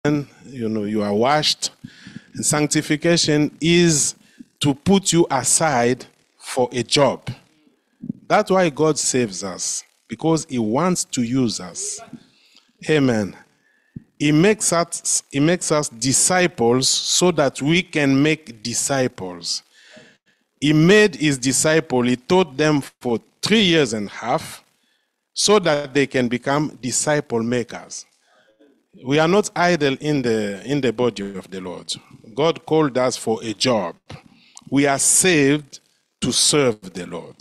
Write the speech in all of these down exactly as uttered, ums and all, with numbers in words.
you know, you are washed. And sanctification is to put you aside for a job. That's why God saves us, because he wants to use us. Amen. He makes us, he makes us disciples so that we can make disciples. He made his disciple, he taught them for three years and a half so that they can become disciple makers. We are not idle in the, in the body of the Lord. God called us for a job. We are saved to serve the Lord.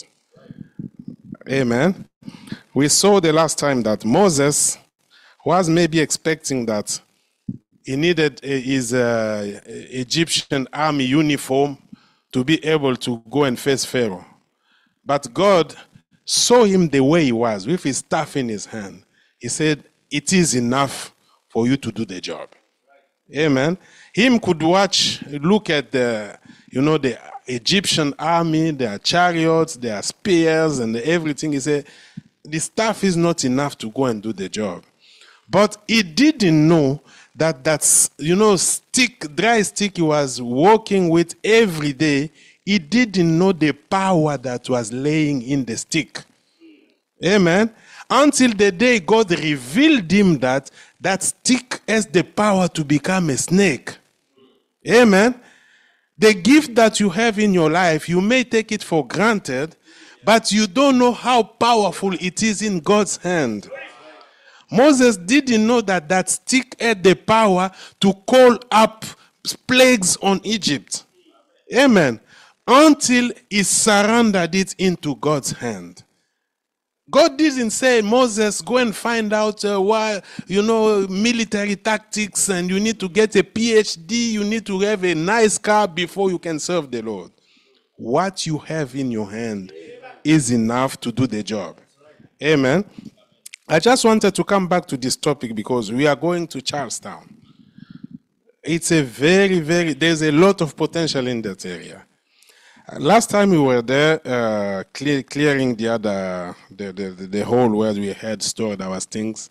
Amen. We saw the last time that Moses was maybe expecting that he needed his uh, Egyptian army uniform to be able to go and face Pharaoh. But God saw him the way he was, with his staff in his hand. He said, it is enough for you to do the job. Amen. Him could watch, look at the, you know, the Egyptian army, their chariots, their spears, and everything. He said, the staff is not enough to go and do the job. But he didn't know that that's, you know, stick, dry stick he was working with every day. He didn't know the power that was laying in the stick. Amen. Until the day God revealed him that that stick has the power to become a snake. Amen. The gift that you have in your life, you may take it for granted, but you don't know how powerful it is in God's hand. Moses didn't know that that stick had the power to call up plagues on Egypt. Amen. Until he surrendered it into God's hand. God didn't say, Moses, go and find out uh, why, you know, military tactics, and you need to get a P H D, you need to have a nice car before you can serve the Lord. What you have in your hand is enough to do the job. Amen. I just wanted to come back to this topic because we are going to Charlestown. It's a very, very, there's a lot of potential in that area. Last time we were there, uh, clear, clearing the other, the, the, the hole where we had stored our things.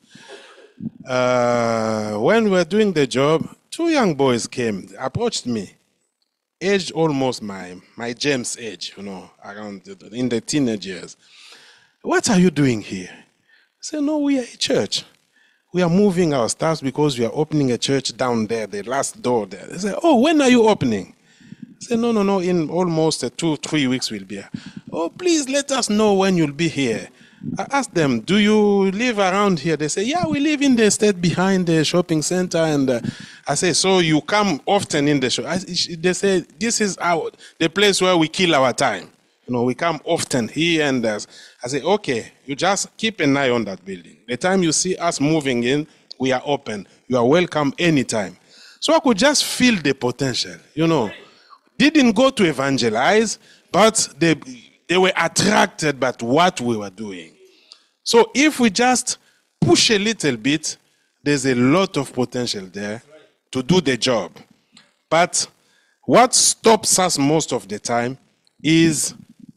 Uh, when we were doing the job, two young boys came, approached me, aged almost my, my James age, you know, around the, in the teenage years. What are you doing here? I said, no, we are a church. We are moving our stuff because we are opening a church down there, the last door there. They said, oh, when are you opening? I said, no, no, no, in almost uh, two, three weeks we'll be here. Oh, please let us know when you'll be here. I asked them, do you live around here? They say, yeah, we live in the estate behind the shopping center. And uh, I say, so you come often in the shop? I, they say, this is our, the place where we kill our time. You know, we come often here and there. I say, okay, you just keep an eye on that building. The time you see us moving in, we are open. You are welcome anytime. So I could just feel the potential, you know. Didn't go to evangelize, but they, they were attracted by what we were doing. So if we just push a little bit, there's a lot of potential there to do the job. But what stops us most of the time is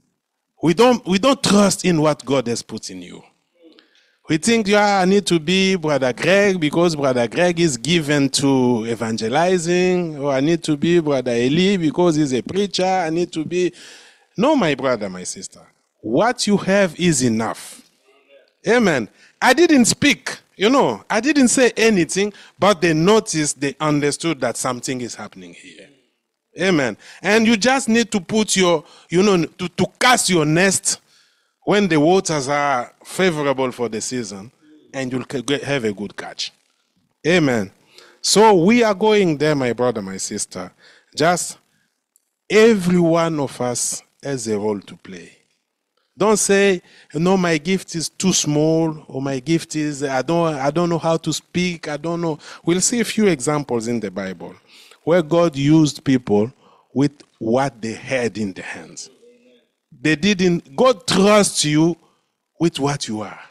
we don't, we don't trust in what God has put in you. We think, yeah, I need to be Brother Greg because Brother Greg is given to evangelizing, or I need to be Brother Eli because he's a preacher. I need to be... No, my brother, my sister. What you have is enough. Amen. I didn't speak, you know, I didn't say anything, but they noticed, they understood that something is happening here. Amen. And you just need to put your, you know, to, to cast your nest when the waters are favorable for the season, and you'll have a good catch. Amen. So we are going there, my brother, my sister. Just every one of us has a role to play. Don't say, no, my gift is too small, or my gift is, I don't, I don't know how to speak, I don't know. We'll see a few examples in the Bible where God used people with what they had in their hands. They didn't, God trusts you with what you are.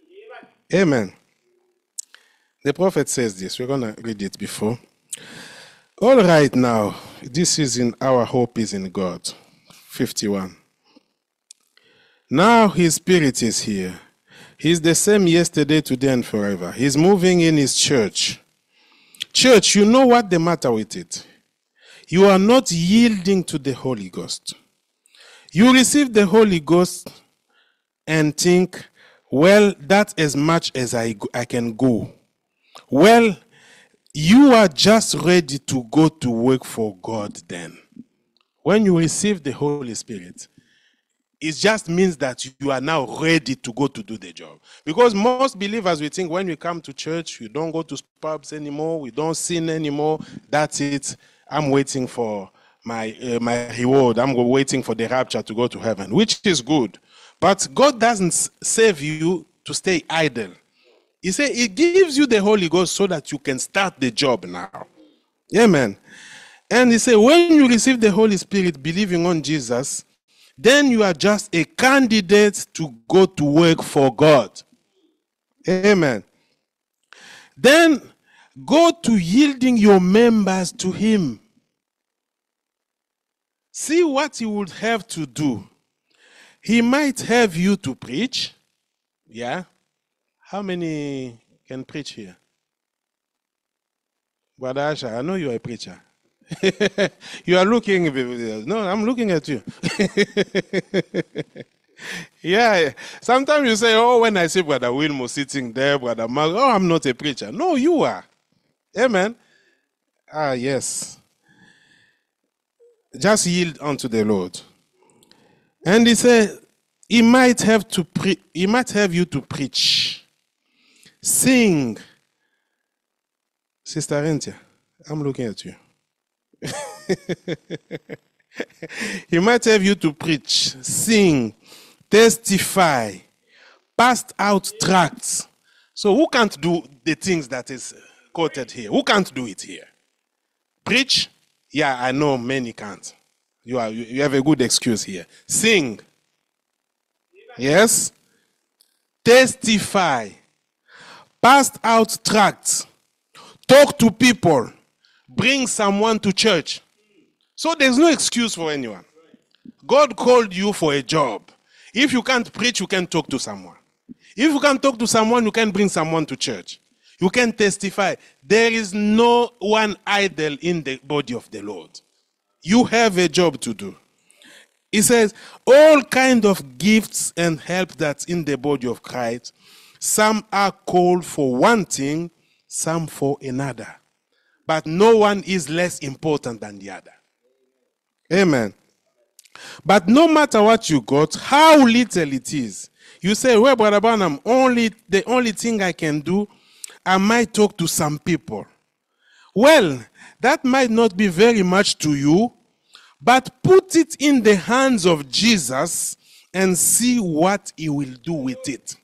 Amen. The prophet says this. We're going to read it before. All right now, this is in our hope is in God. fifty-one. Now his spirit is here. He's the same yesterday, today, and forever. He's moving in his church. Church, you know what the matter with it? You are not yielding to the Holy Ghost. You receive the Holy Ghost and think, well, that's as much as I, I can go. Well, you are just ready to go to work for God then. When you receive the Holy Spirit, it just means that you are now ready to go to do the job. Because most believers, we think when we come to church, we don't go to pubs anymore, we don't sin anymore, that's it. I'm waiting for my, uh, my reward. I'm waiting for the rapture to go to heaven, which is good. But God doesn't save you to stay idle. He said He gives you the Holy Ghost so that you can start the job now. Amen. And He said when you receive the Holy Spirit, believing on Jesus, then you are just a candidate to go to work for God. Amen. Then go to yielding your members to Him. See what He would have to do. He might have you to preach. Yeah. How many can preach here? Brother Asha, I know you are a preacher. You are looking, no, I'm looking at you. Yeah, sometimes you say, oh, when I see Brother Wilmo sitting there, Brother Mark, oh, I'm not a preacher. No, you are. Amen. Ah, yes. Just yield unto the Lord. And He said, He might have to pre- He might have you to preach, sing. Sister Rentia, I'm looking at you. He might have you to preach, sing, testify, pass out tracts. So who can't do the things that is quoted here? Who can't do it here? Preach? Yeah, I know many can't. You are you have a good excuse here. Sing. Yes. Testify. Pass out tracts. Talk to people. Bring someone to church. So there's no excuse for anyone. God called you for a job. If you can't preach, you can talk to someone. If you can't talk to someone, you can bring someone to church. You can testify. There is no one idle in the body of the Lord. You have a job to do. He says, all kind of gifts and help that's in the body of Christ, some are called for one thing, some for another. But no one is less important than the other. Amen. But no matter what you got, how little it is, you say, well, Brother Branham, only, the only thing I can do, I might talk to some people. Well, that might not be very much to you, but put it in the hands of Jesus and see what He will do with it.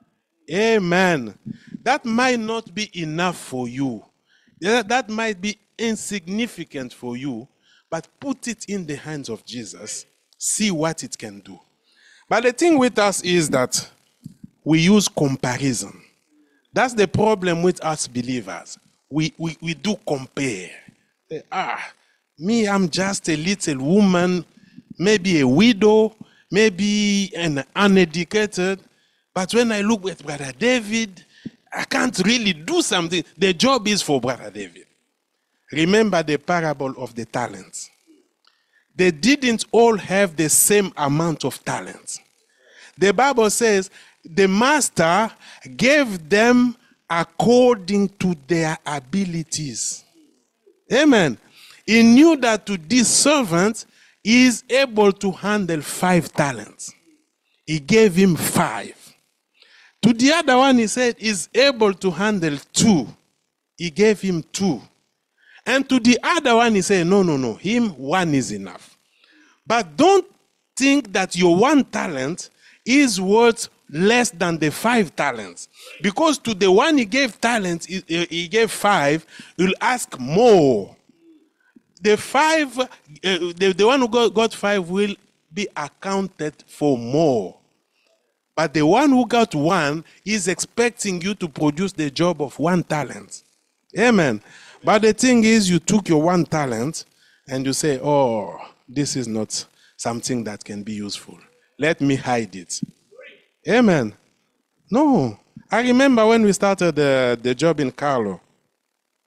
Amen. That might not be enough for you. That might be insignificant for you, but put it in the hands of Jesus. See what it can do. But the thing with us is that we use comparison. That's the problem with us believers. We, we, we do compare. Ah, me, I'm just a little woman, maybe a widow, maybe an uneducated. But when I look at Brother David, I can't really do something. The job is for Brother David. Remember the parable of the talents. They didn't all have the same amount of talents. The Bible says the master gave them according to their abilities. Amen. He knew that to this servant, he is able to handle five talents. He gave him five. To the other one, he said, is able to handle two. He gave him two. And to the other one, he said, no, no, no, him one is enough. But don't think that your one talent is worth less than the five talents. Because to the one he gave talents, he, he gave five, you'll ask more. The five, uh, the, the one who got, got five will be accounted for more. But the one who got one is expecting you to produce the job of one talent. Amen. But the thing is, you took your one talent and you say, oh, this is not something that can be useful. Let me hide it. Amen. No. I remember when we started the, the job in Carlo.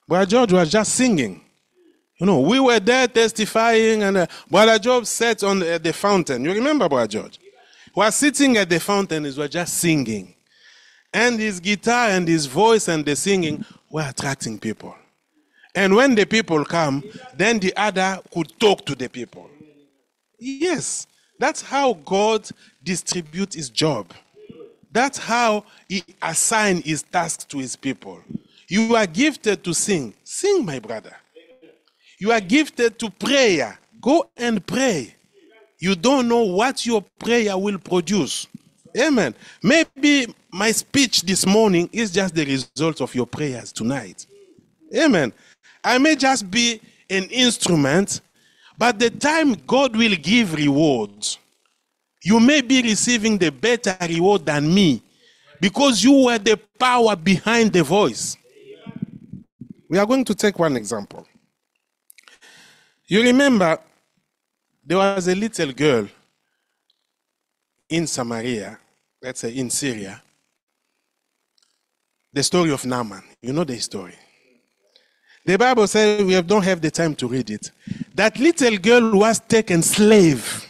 Brother George was just singing. You know, we were there testifying, and uh, Brother George sat on the, the fountain. You remember Brother George? He was sitting at the fountain, he was just singing. And his guitar and his voice and the singing were attracting people. And when the people come, then the other could talk to the people. Yes, that's how God distributes his job. That's how he assigns his tasks to his people. You are gifted to sing. Sing, my brother. You are gifted to prayer. Go and pray. You don't know what your prayer will produce. Amen. Maybe my speech this morning is just the result of your prayers tonight. Amen. I may just be an instrument, but the time God will give rewards, you may be receiving the better reward than me because you were the power behind the voice. We are going to take one example. You remember there was a little girl in Samaria, let's say in Syria, the story of Naaman. You know the story. The Bible says, we don't have the time to read it, that little girl was taken slave.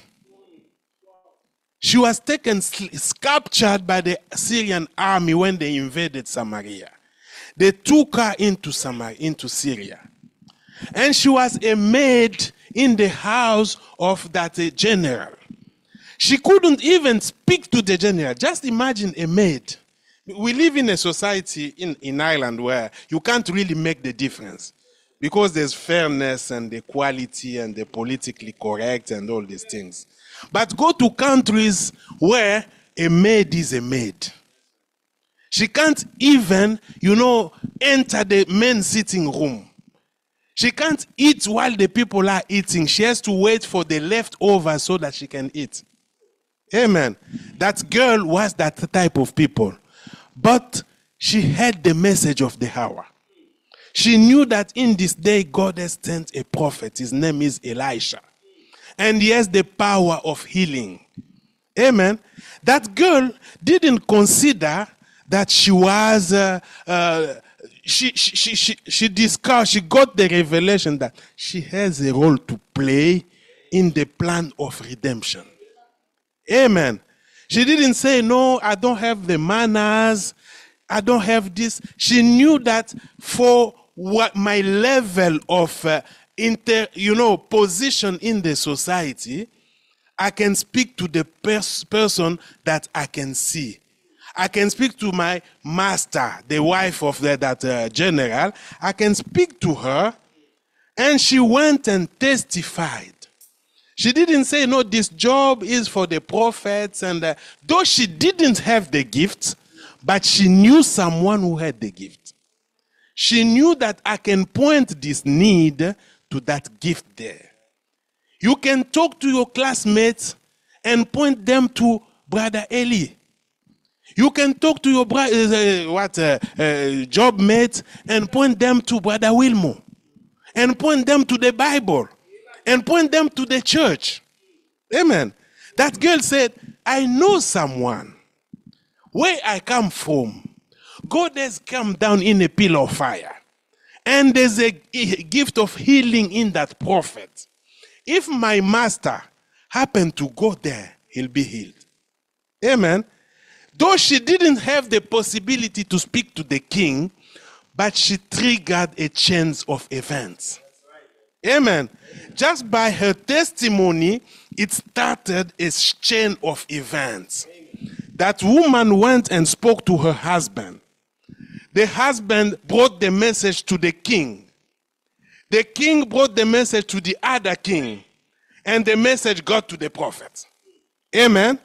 She was taken, captured by the Syrian army when they invaded Samaria. They took her into Samaria, into Syria. And she was a maid in the house of that uh, general. She couldn't even speak to the general. Just imagine a maid. We live in a society in, in Ireland where you can't really make the difference because there's fairness and the equality and the politically correct and all these things. But go to countries where a maid is a maid. She can't even, you know, enter the main sitting room. She can't eat while the people are eating. She has to wait for the leftovers so that she can eat. Amen. That girl was that type of people. But she had the message of the hour. She knew that in this day God has sent a prophet. His name is Elisha. And he has the power of healing. Amen. That girl didn't consider that she was, uh, uh, she, she, she, she, she discovered, she got the revelation that she has a role to play in the plan of redemption. Amen. She didn't say, no, I don't have the manners. I don't have this. She knew that for what my level of uh, inter, you know, position in the society, I can speak to the pers person that I can see. I can speak to my master, the wife of the, that uh, general. I can speak to her, and she went and testified. She didn't say, no, this job is for the prophets. And uh, though she didn't have the gift, but she knew someone who had the gift. She knew that I can point this need to that gift there. You can talk to your classmates and point them to Brother Eli. You can talk to your uh, what uh, uh, job mate and point them to Brother Wilmo. And point them to the Bible. And point them to the church. Amen. That girl said, I know someone. Where I come from, God has come down in a pillar of fire. And there's a gift of healing in that prophet. If my master happened to go there, he'll be healed. Amen. Though she didn't have the possibility to speak to the king, but she triggered a chain of events. Amen. Just by her testimony, it started a chain of events. That woman went and spoke to her husband. The husband brought the message to the king. The king brought the message to the other king. And the message got to the prophet. Amen.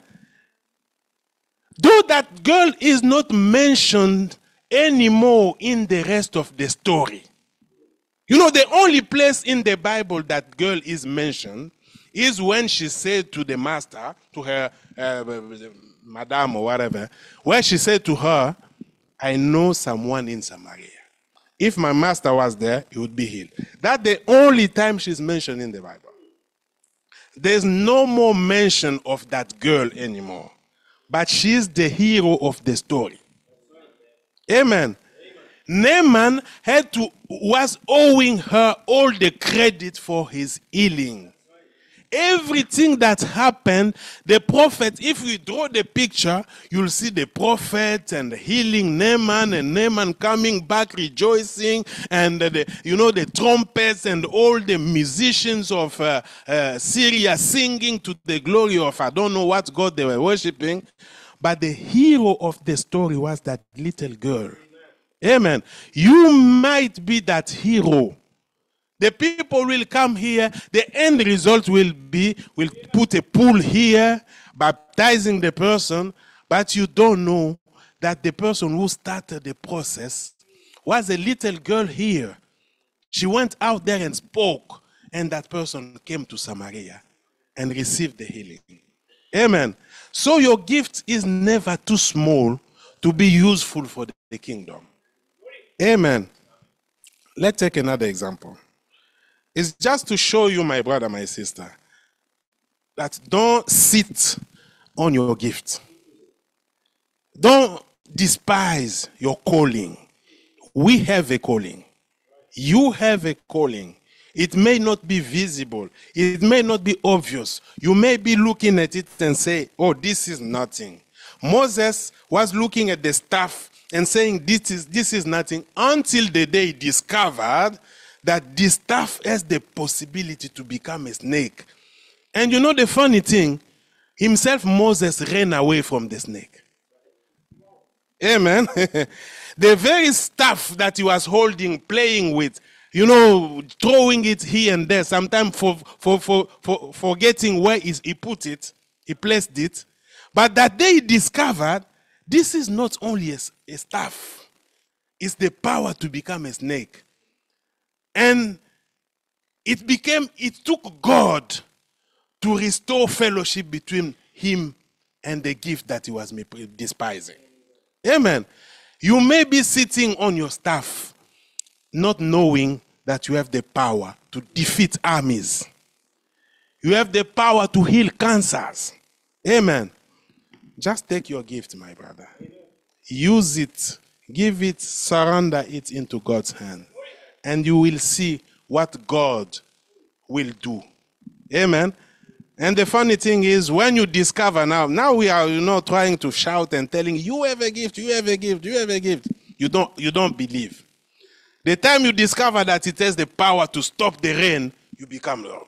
Though that girl is not mentioned anymore in the rest of the story. You know, the only place in the Bible that girl is mentioned is when she said to the master, to her uh, madam or whatever, where she said to her, I know someone in Samaria. If my master was there, he would be healed. That's the only time she's mentioned in the Bible. There's no more mention of that girl anymore. But she's the hero of the story. Amen. Naaman had to, was owing her all the credit for his healing. Everything that happened, the prophet, if we draw the picture, you'll see the prophet and healing Naaman, and Naaman coming back rejoicing, and the, you know, the trumpets and all the musicians of uh, uh, Syria singing to the glory of, I don't know what God they were worshiping, but the hero of the story was that little girl. Amen. You might be that hero. The people will come here. The end result will be, we'll put a pool here, baptizing the person, but you don't know that the person who started the process was a little girl here. She went out there and spoke, and that person came to Samaria and received the healing. Amen. So your gift is never too small to be useful for the kingdom. Amen. Let's take another example. It's just to show you, my brother, my sister, that don't sit on your gift. Don't despise your calling. We have a calling. You have a calling. It may not be visible. It may not be obvious. You may be looking at it and say, oh, this is nothing. Moses was looking at the staff and saying, this is, this is nothing, until the day he discovered that this staff has the possibility to become a snake. And you know the funny thing, himself, Moses, ran away from the snake. Amen. The very staff that he was holding, playing with, you know, throwing it here and there, sometimes for, for, for, for forgetting where he put it, he placed it. But that day he discovered, this is not only a, a staff, it's the power to become a snake. And it became, it took God to restore fellowship between him and the gift that he was despising. Amen. You may be sitting on your staff, not knowing that you have the power to defeat armies. You have the power to heal cancers. Amen. Just take your gift, my brother. Use it. Give it, surrender it into God's hand. And you will see what God will do. Amen. And the funny thing is, when you discover now, now we are, you know, trying to shout and telling you have a gift, you have a gift, you have a gift. You don't, you don't believe. The time you discover that it has the power to stop the rain, you become Lord.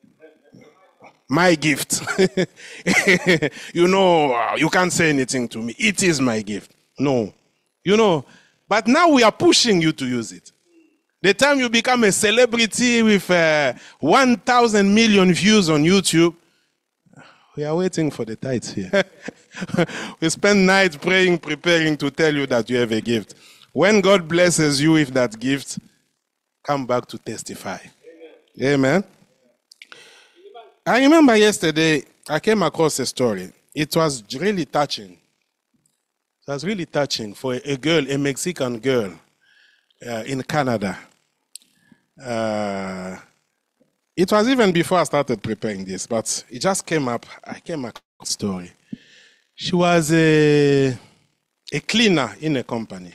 My gift. You know, you can't say anything to me. It is my gift. No. You know, but now we are pushing you to use it. The time you become a celebrity with uh, one thousand million views on YouTube, we are waiting for the tithes here. We spend nights praying, preparing to tell you that you have a gift. When God blesses you with that gift, come back to testify. Amen. Amen. I remember yesterday, I came across a story. It was really touching. It was really touching for a girl, a Mexican girl uh, in Canada. Uh, it was even before I started preparing this, but it just came up. I came across a story. She was a, a cleaner in a company.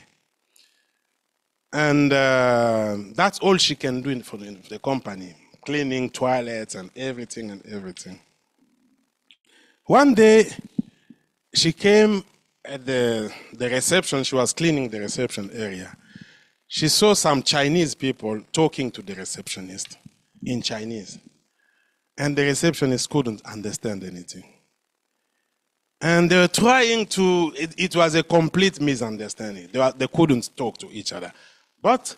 And uh, that's all she can do for the, the company. Cleaning toilets and everything and everything. One day, she came at the, the reception. She was cleaning the reception area. She saw some Chinese people talking to the receptionist in Chinese. And the receptionist couldn't understand anything. And they were trying to, it, it was a complete misunderstanding. They, were, they couldn't talk to each other. But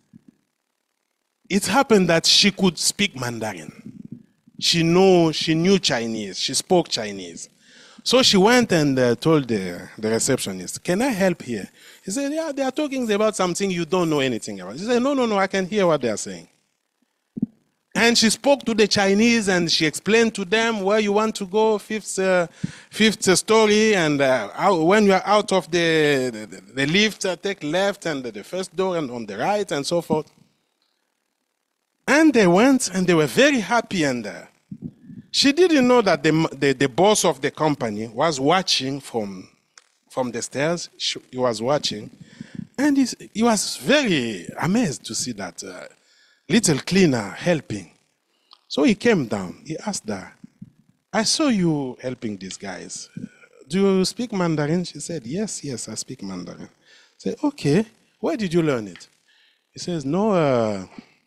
it happened that she could speak Mandarin. She knew, she knew Chinese. She spoke Chinese. So she went and uh, told the, the receptionist, can I help here? He said, yeah, they are talking about something you don't know anything about. She said, no, no, no, I can hear what they are saying. And she spoke to the Chinese and she explained to them where you want to go, fifth, uh, fifth story, and uh, out, when you are out of the, the, the lift, uh, take left and the first door and on the right and so forth. And they went and they were very happy, and uh, she didn't know that the, the, the boss of the company was watching from, from the stairs. She, he was watching. And he's, he was very amazed to see that uh, little cleaner helping. So he came down. He asked her, I saw you helping these guys. Do you speak Mandarin? She said, yes, yes, I speak Mandarin. I said, okay, where did you learn it? He says, no, uh,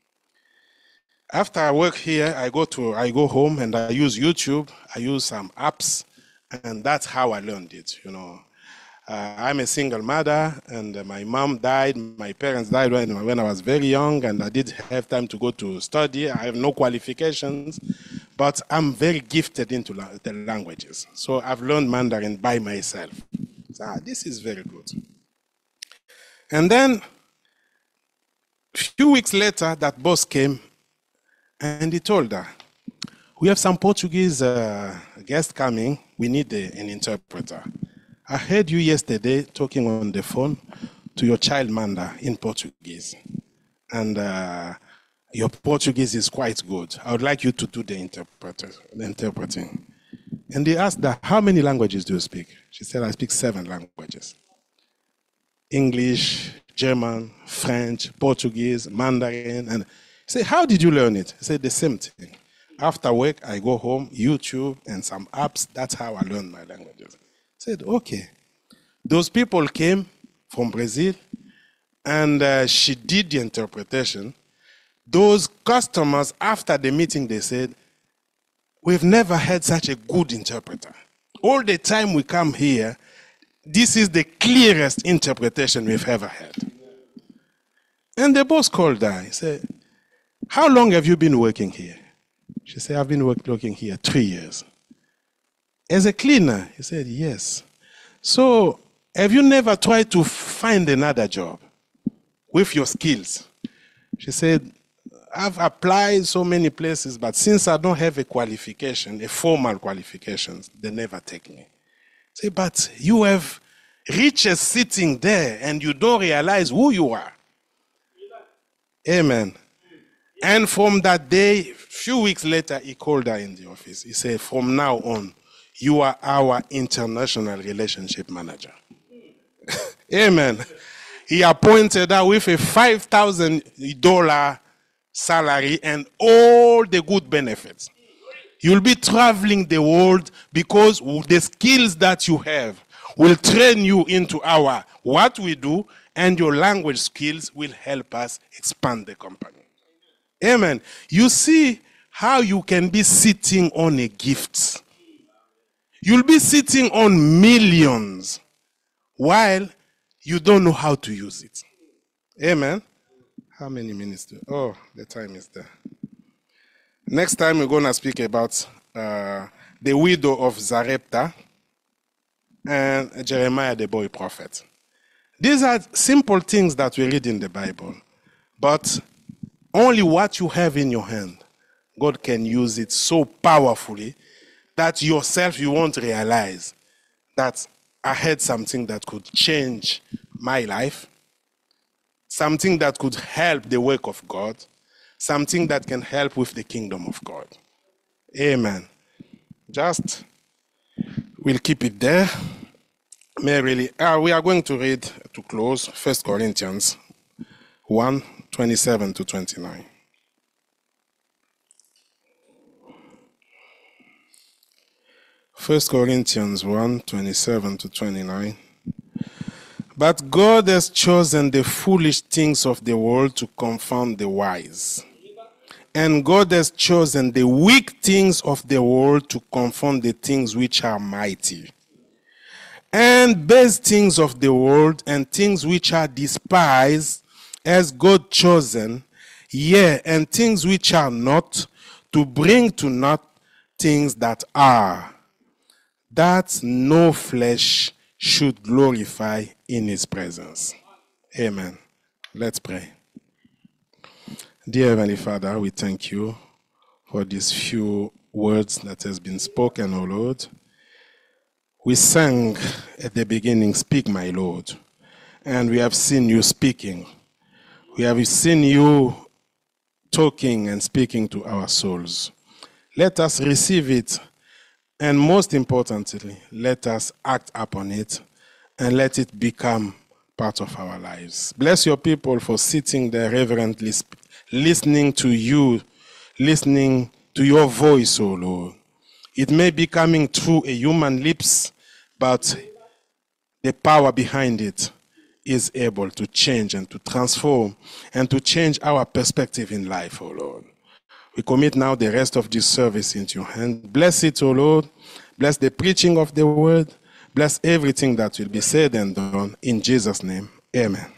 after I work here, I go to, I go home and I use YouTube, I use some apps, and that's how I learned it, you know. Uh, I'm a single mother, and uh, my mom died, my parents died when, when I was very young, and I didn't have time to go to study. I have no qualifications, but I'm very gifted into la the languages. So I've learned Mandarin by myself. So, ah, this is very good. And then, a few weeks later, that boss came, and he told her, we have some Portuguese uh, guests coming. We need a, an interpreter. I heard you yesterday talking on the phone to your child Manda in Portuguese. And uh, your Portuguese is quite good. I would like you to do the, interpreter, the interpreting. And they asked her, how many languages do you speak? She said, I speak seven languages. English, German, French, Portuguese, Mandarin. And I said, how did you learn it? He said, the same thing. After work, I go home, YouTube, and some apps. That's how I learned my languages. I said, okay. Those people came from Brazil, and uh, she did the interpretation. Those customers, after the meeting, they said, we've never had such a good interpreter. All the time we come here, this is the clearest interpretation we've ever had. And the boss called her. He said, how long have you been working here? She said, I've been work, working here three years. As a cleaner? He said, yes. So, have you never tried to find another job with your skills? She said, I've applied so many places, but since I don't have a qualification, a formal qualification, they never take me. Say, but you have riches sitting there and you don't realize who you are. Amen. And from that day, a few weeks later, he called her in the office. He said, from now on, you are our international relationship manager. Amen. He appointed her with a five thousand dollar salary and all the good benefits. You'll be traveling the world because the skills that you have will train you into our what we do, and your language skills will help us expand the company. Amen. You see how you can be sitting on a gift. You'll be sitting on millions while you don't know how to use it. Amen. How many minutes do? Oh, the time is there. Next time we're going to speak about uh, the widow of Zarepta and Jeremiah the boy prophet. These are simple things that we read in the Bible, but only what you have in your hand, God can use it so powerfully that yourself you won't realize that I had something that could change my life, something that could help the work of God, something that can help with the kingdom of God. Amen. Just, we'll keep it there. Merrily, uh, we are going to read to close First Corinthians one, twenty-seven to twenty-nine. First Corinthians one, twenty-seven to twenty-nine. But God has chosen the foolish things of the world to confound the wise. And God has chosen the weak things of the world to confound the things which are mighty. And base things of the world and things which are despised as God chosen, yea, and things which are not, to bring to naught things that are, that no flesh should glorify in his presence. Amen. Let's pray. Dear Heavenly Father, we thank you for these few words that has been spoken, O Lord. We sang at the beginning, "Speak, my Lord," and we have seen you speaking. We have seen you talking and speaking to our souls. Let us receive it, and most importantly, let us act upon it, and let it become part of our lives. Bless your people for sitting there reverently, listening to you, listening to your voice, O Lord. It may be coming through a human lips, but the power behind it is able to change and to transform and to change our perspective in life, O Lord. We commit now the rest of this service into your hand. Bless it, O Lord. Bless the preaching of the word. Bless everything that will be said and done. In Jesus' name, amen.